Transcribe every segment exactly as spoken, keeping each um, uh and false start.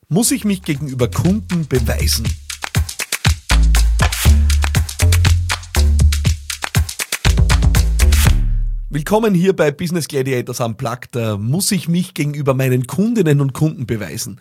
Muss ich mich gegenüber Kunden beweisen? Willkommen hier bei Business Gladiators Unplugged. Da muss ich mich gegenüber meinen Kundinnen und Kunden beweisen.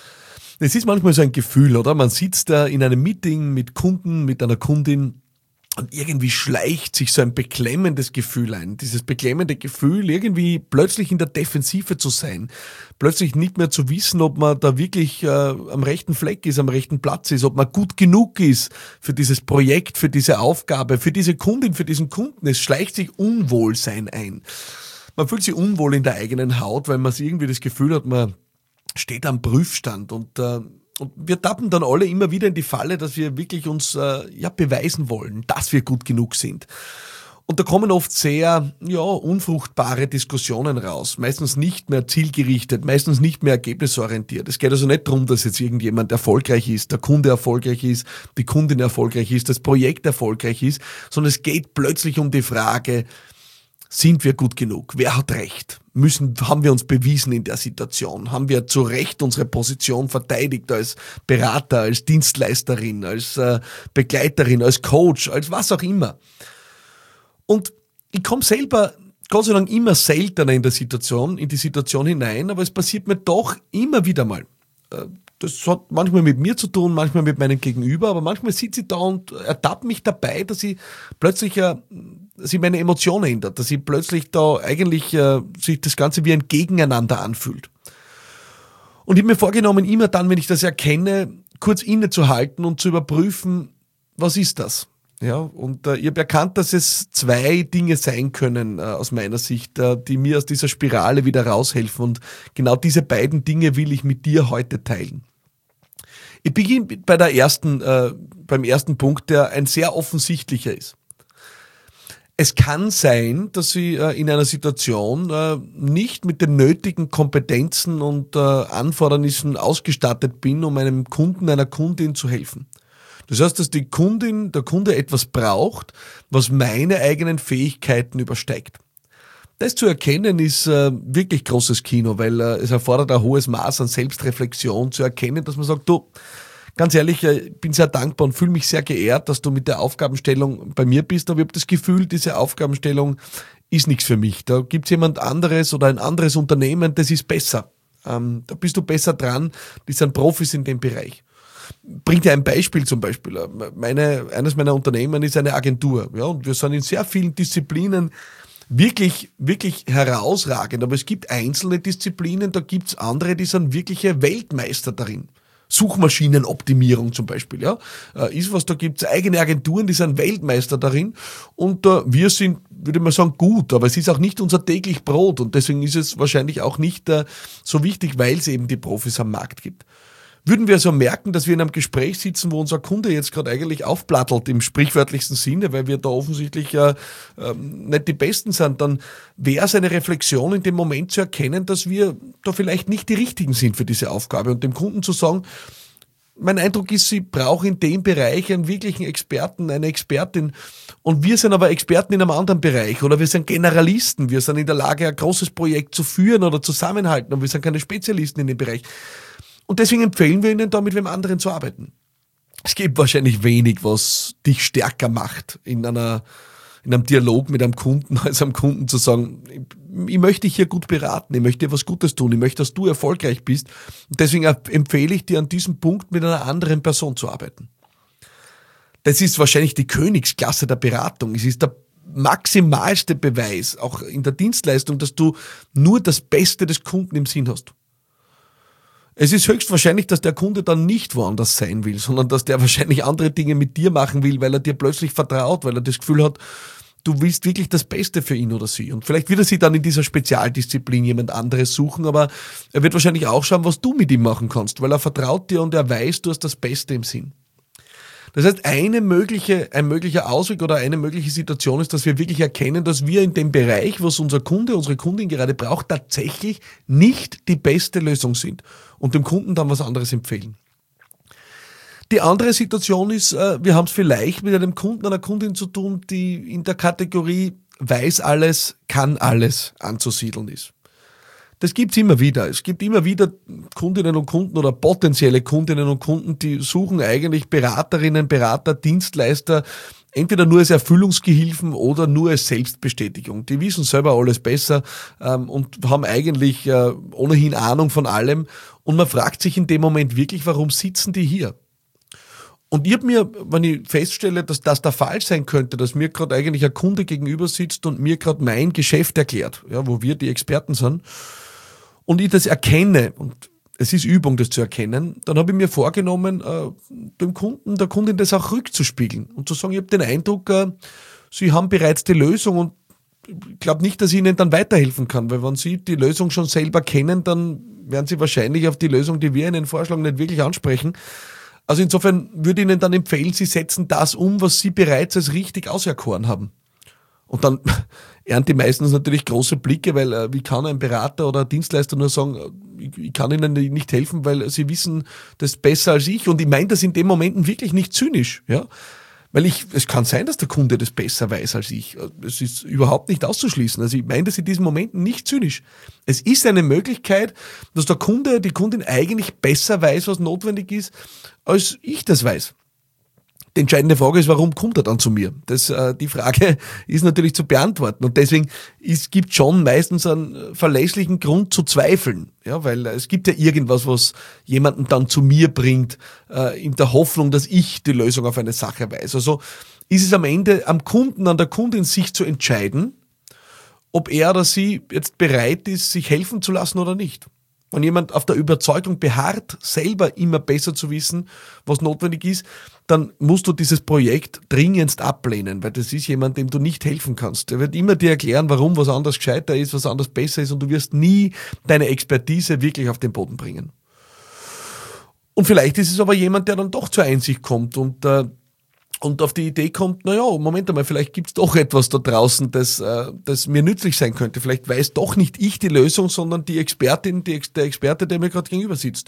Es ist manchmal so ein Gefühl, oder? Man sitzt da in einem Meeting mit Kunden, mit einer Kundin und irgendwie schleicht sich so ein beklemmendes Gefühl ein. Dieses beklemmende Gefühl, irgendwie plötzlich in der Defensive zu sein. Plötzlich nicht mehr zu wissen, ob man da wirklich äh, am rechten Fleck ist, am rechten Platz ist, ob man gut genug ist für dieses Projekt, für diese Aufgabe, für diese Kundin, für diesen Kunden. Es schleicht sich Unwohlsein ein. Man fühlt sich unwohl in der eigenen Haut, weil man irgendwie das Gefühl hat, man steht am Prüfstand und äh, Und wir tappen dann alle immer wieder in die Falle, dass wir wirklich uns äh, ja beweisen wollen, dass wir gut genug sind. Und da kommen oft sehr ja unfruchtbare Diskussionen raus. Meistens nicht mehr zielgerichtet, meistens nicht mehr ergebnisorientiert. Es geht also nicht darum, dass jetzt irgendjemand erfolgreich ist, der Kunde erfolgreich ist, die Kundin erfolgreich ist, das Projekt erfolgreich ist, sondern es geht plötzlich um die Frage, sind wir gut genug? Wer hat recht? Müssen, haben wir uns bewiesen in der Situation? Haben wir zu Recht unsere Position verteidigt als Berater, als Dienstleisterin, als äh, Begleiterin, als Coach, als was auch immer? Und ich komme selber Gott sei Dank immer seltener in der Situation, in die Situation hinein, aber es passiert mir doch immer wieder mal. Das hat manchmal mit mir zu tun, manchmal mit meinem Gegenüber, aber manchmal sitze ich da und ertappe mich dabei, dass ich plötzlich äh, sich meine Emotion ändert, dass ich plötzlich da eigentlich äh, sich das Ganze wie ein Gegeneinander anfühlt. Und ich habe mir vorgenommen, immer dann, wenn ich das erkenne, kurz innezuhalten und zu überprüfen, was ist das? Ja, und äh, ich habe erkannt, dass es zwei Dinge sein können äh, aus meiner Sicht, äh, die mir aus dieser Spirale wieder raushelfen. Und genau diese beiden Dinge will ich mit dir heute teilen. Ich beginne bei der ersten, äh, beim ersten Punkt, der ein sehr offensichtlicher ist. Es kann sein, dass ich äh, in einer Situation äh, nicht mit den nötigen Kompetenzen und äh, Anfordernissen ausgestattet bin, um einem Kunden, einer Kundin zu helfen. Das heißt, dass die Kundin, der Kunde etwas braucht, was meine eigenen Fähigkeiten übersteigt. Das zu erkennen ist äh, wirklich großes Kino, weil äh, es erfordert ein hohes Maß an Selbstreflexion zu erkennen, dass man sagt, du, ganz ehrlich, ich bin sehr dankbar und fühle mich sehr geehrt, dass du mit der Aufgabenstellung bei mir bist, aber ich habe das Gefühl, diese Aufgabenstellung ist nichts für mich. Da gibt es jemand anderes oder ein anderes Unternehmen, das ist besser. Ähm, da bist du besser dran, die sind Profis in dem Bereich. Bring dir ein Beispiel zum Beispiel. Meine, eines meiner Unternehmen ist eine Agentur. Ja, und wir sind in sehr vielen Disziplinen wirklich, wirklich herausragend. Aber es gibt einzelne Disziplinen, da gibt es andere, die sind wirkliche Weltmeister darin. Suchmaschinenoptimierung zum Beispiel, ja, ist was, da gibt es eigene Agenturen, die sind Weltmeister darin und äh, wir sind, würde man sagen, gut, aber es ist auch nicht unser täglich Brot und deswegen ist es wahrscheinlich auch nicht äh, so wichtig, weil es eben die Profis am Markt gibt. Würden wir also merken, dass wir in einem Gespräch sitzen, wo unser Kunde jetzt gerade eigentlich aufplattelt im sprichwörtlichsten Sinne, weil wir da offensichtlich äh, äh, nicht die Besten sind, dann wäre es eine Reflexion in dem Moment zu erkennen, dass wir da vielleicht nicht die Richtigen sind für diese Aufgabe und dem Kunden zu sagen, mein Eindruck ist, sie brauchen in dem Bereich einen wirklichen Experten, eine Expertin und wir sind aber Experten in einem anderen Bereich oder wir sind Generalisten, wir sind in der Lage, ein großes Projekt zu führen oder zusammenhalten und wir sind keine Spezialisten in dem Bereich. Und deswegen empfehlen wir Ihnen da, mit wem anderen zu arbeiten. Es gibt wahrscheinlich wenig, was dich stärker macht, in einer, in einem Dialog mit einem Kunden, als einem Kunden zu sagen, ich, ich möchte dich hier gut beraten, ich möchte dir was Gutes tun, ich möchte, dass du erfolgreich bist. Und deswegen empfehle ich dir, an diesem Punkt mit einer anderen Person zu arbeiten. Das ist wahrscheinlich die Königsklasse der Beratung. Es ist der maximalste Beweis, auch in der Dienstleistung, dass du nur das Beste des Kunden im Sinn hast. Es ist höchstwahrscheinlich, dass der Kunde dann nicht woanders sein will, sondern dass der wahrscheinlich andere Dinge mit dir machen will, weil er dir plötzlich vertraut, weil er das Gefühl hat, du willst wirklich das Beste für ihn oder sie. Und vielleicht wird er sich dann in dieser Spezialdisziplin jemand anderes suchen, aber er wird wahrscheinlich auch schauen, was du mit ihm machen kannst, weil er vertraut dir und er weiß, du hast das Beste im Sinn. Das heißt, eine mögliche, ein möglicher Ausweg oder eine mögliche Situation ist, dass wir wirklich erkennen, dass wir in dem Bereich, was unser Kunde, unsere Kundin gerade braucht, tatsächlich nicht die beste Lösung sind und dem Kunden dann was anderes empfehlen. Die andere Situation ist, wir haben es vielleicht mit einem Kunden, einer Kundin zu tun, die in der Kategorie weiß alles, kann alles anzusiedeln ist. Das gibt's immer wieder. Es gibt immer wieder Kundinnen und Kunden oder potenzielle Kundinnen und Kunden, die suchen eigentlich Beraterinnen, Berater, Dienstleister, entweder nur als Erfüllungsgehilfen oder nur als Selbstbestätigung. Die wissen selber alles besser ähm, und haben eigentlich äh, ohnehin Ahnung von allem. Und man fragt sich in dem Moment wirklich, warum sitzen die hier? Und ich habe mir, wenn ich feststelle, dass das der Fall sein könnte, dass mir gerade eigentlich ein Kunde gegenüber sitzt und mir gerade mein Geschäft erklärt, ja, wo wir die Experten sind, und ich das erkenne, und es ist Übung, das zu erkennen, dann habe ich mir vorgenommen, äh, dem Kunden, der Kundin das auch rückzuspiegeln und zu sagen, ich habe den Eindruck, äh, sie haben bereits die Lösung und ich glaube nicht, dass ich ihnen dann weiterhelfen kann, weil wenn sie die Lösung schon selber kennen, dann werden sie wahrscheinlich auf die Lösung, die wir ihnen vorschlagen, nicht wirklich ansprechen. Also insofern würde ich ihnen dann empfehlen, sie setzen das um, was sie bereits als richtig auserkoren haben. Und dann ernte ich meistens natürlich große Blicke, weil äh, wie kann ein Berater oder ein Dienstleister nur sagen, ich, ich kann ihnen nicht helfen, weil sie wissen das besser als ich. Und ich meine das in den Momenten wirklich nicht zynisch, ja. Weil ich, es kann sein, dass der Kunde das besser weiß als ich. Es ist überhaupt nicht auszuschließen. Also ich meine das in diesen Momenten nicht zynisch. Es ist eine Möglichkeit, dass der Kunde, die Kundin eigentlich besser weiß, was notwendig ist, als ich das weiß. Die entscheidende Frage ist, warum kommt er dann zu mir? Das, äh, die Frage ist natürlich zu beantworten. Und deswegen es gibt schon meistens einen verlässlichen Grund zu zweifeln. Ja, weil es gibt ja irgendwas, was jemanden dann zu mir bringt, äh, in der Hoffnung, dass ich die Lösung auf eine Sache weiß. Also ist es am Ende am Kunden, an der Kundin, sich zu entscheiden, ob er oder sie jetzt bereit ist, sich helfen zu lassen oder nicht. Wenn jemand auf der Überzeugung beharrt, selber immer besser zu wissen, was notwendig ist, dann musst du dieses Projekt dringendst ablehnen, weil das ist jemand, dem du nicht helfen kannst. Der wird immer dir erklären, warum was anders gescheiter ist, was anders besser ist, und du wirst nie deine Expertise wirklich auf den Boden bringen. Und vielleicht ist es aber jemand, der dann doch zur Einsicht kommt und äh, und auf die Idee kommt, naja, Moment einmal, vielleicht gibt's doch etwas da draußen, das, äh, das mir nützlich sein könnte. Vielleicht weiß doch nicht ich die Lösung, sondern die Expertin, die, der Experte, der mir gerade gegenüber sitzt.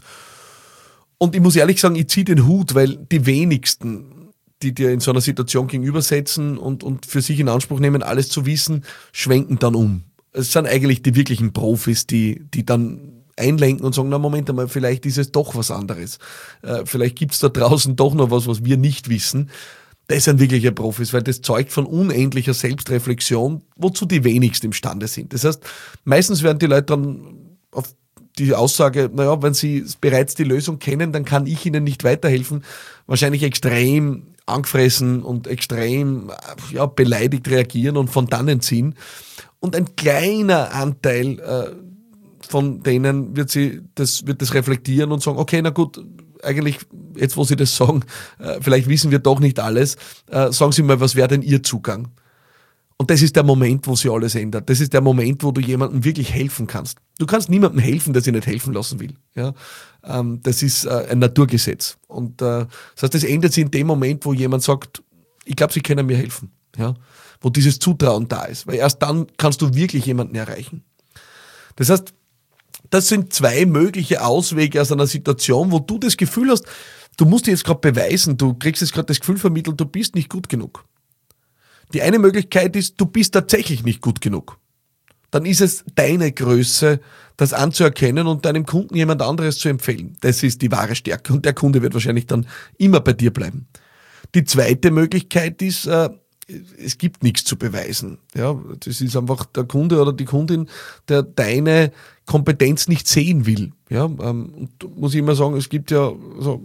Und ich muss ehrlich sagen, ich ziehe den Hut, weil die wenigsten, die dir in so einer Situation gegenübersetzen und, und für sich in Anspruch nehmen, alles zu wissen, schwenken dann um. Es sind eigentlich die wirklichen Profis, die, die dann einlenken und sagen, na Moment einmal, vielleicht ist es doch was anderes. Äh, vielleicht gibt's da draußen doch noch was, was wir nicht wissen. Das sind wirkliche Profis, weil das zeugt von unendlicher Selbstreflexion, wozu die wenigsten imstande sind. Das heißt, meistens werden die Leute dann auf die Aussage, naja, wenn sie bereits die Lösung kennen, dann kann ich ihnen nicht weiterhelfen, wahrscheinlich extrem angefressen und extrem ja, beleidigt reagieren und von dannen ziehen. Und ein kleiner Anteil äh, von denen wird sie das, wird das reflektieren und sagen, okay, na gut, eigentlich, jetzt wo Sie das sagen, äh, vielleicht wissen wir doch nicht alles, äh, sagen Sie mal, was wäre denn Ihr Zugang? Und das ist der Moment, wo sich alles ändert. Das ist der Moment, wo du jemandem wirklich helfen kannst. Du kannst niemandem helfen, der sich nicht helfen lassen will. Ja? Ähm, das ist äh, ein Naturgesetz. Und äh, das heißt, das ändert sich in dem Moment, wo jemand sagt, ich glaube, Sie können mir helfen. Ja? Wo dieses Zutrauen da ist. Weil erst dann kannst du wirklich jemanden erreichen. Das heißt, das sind zwei mögliche Auswege aus einer Situation, wo du das Gefühl hast, du musst dir jetzt gerade beweisen, du kriegst jetzt gerade das Gefühl vermittelt, du bist nicht gut genug. Die eine Möglichkeit ist, du bist tatsächlich nicht gut genug. Dann ist es deine Größe, das anzuerkennen und deinem Kunden jemand anderes zu empfehlen. Das ist die wahre Stärke und der Kunde wird wahrscheinlich dann immer bei dir bleiben. Die zweite Möglichkeit ist, äh, es gibt nichts zu beweisen. Ja, das ist einfach der Kunde oder die Kundin, der deine Kompetenz nicht sehen will. Ja, ähm, und muss ich immer sagen, es gibt ja, also,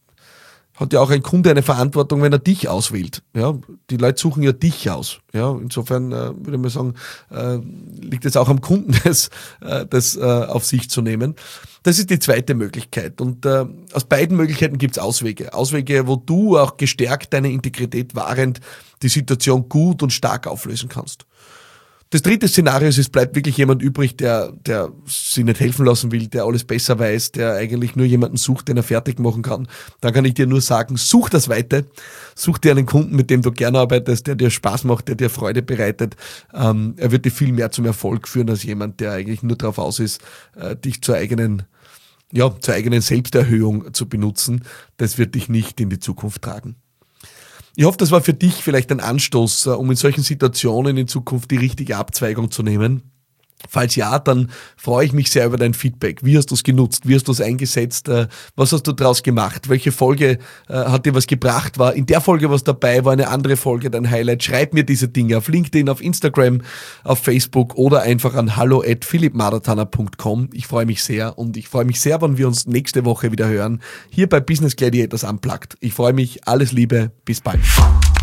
hat ja auch ein Kunde eine Verantwortung, wenn er dich auswählt. Ja, die Leute suchen ja dich aus. Ja, insofern äh, würde ich mal sagen, äh, liegt es auch am Kunden, das, äh, das äh, auf sich zu nehmen. Das ist die zweite Möglichkeit. Und äh, aus beiden Möglichkeiten gibt es Auswege. Auswege, wo du auch gestärkt deine Integrität wahrend die Situation gut und stark auflösen kannst. Das dritte Szenario ist, es bleibt wirklich jemand übrig, der, der sich nicht helfen lassen will, der alles besser weiß, der eigentlich nur jemanden sucht, den er fertig machen kann. Dann kann ich dir nur sagen, such das Weite, such dir einen Kunden, mit dem du gerne arbeitest, der dir Spaß macht, der dir Freude bereitet. Ähm, er wird dir viel mehr zum Erfolg führen als jemand, der eigentlich nur darauf aus ist, äh, dich zur eigenen, ja, zur eigenen Selbsterhöhung zu benutzen. Das wird dich nicht in die Zukunft tragen. Ich hoffe, das war für dich vielleicht ein Anstoß, um in solchen Situationen in Zukunft die richtige Abzweigung zu nehmen. Falls ja, dann freue ich mich sehr über dein Feedback. Wie hast du es genutzt? Wie hast du es eingesetzt? Was hast du daraus gemacht? Welche Folge äh, hat dir was gebracht? War in der Folge was dabei? War eine andere Folge dein Highlight? Schreib mir diese Dinge auf LinkedIn, auf Instagram, auf Facebook oder einfach an hallo at philipp maratana punkt com. Ich freue mich sehr und ich freue mich sehr, wenn wir uns nächste Woche wieder hören. Hier bei Business Gladiators Unplugged. Ich freue mich. Alles Liebe. Bis bald.